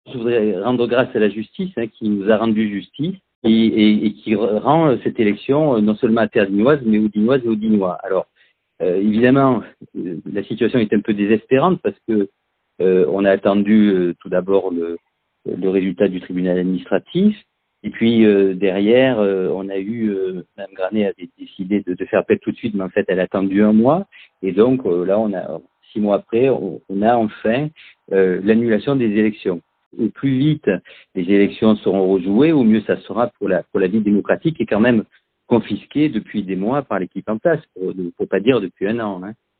Je voudrais rendre grâce à la justice qui nous a rendu justice et qui rend cette élection non seulement terdinoise, mais audinoise et audinois. Alors, évidemment, la situation est un peu désespérante parce que on a attendu tout d'abord le résultat du tribunal administratif. Et puis derrière, on a eu, Mme Granet avait décidé de faire appel tout de suite, mais en fait, elle a attendu un mois. Et donc là, on a 6 mois après, on a enfin l'annulation des élections. Au plus vite les élections seront rejouées, au mieux ça sera pour la vie démocratique qui est quand même confisquée depuis des mois par l'équipe en place, pour pas dire depuis un an.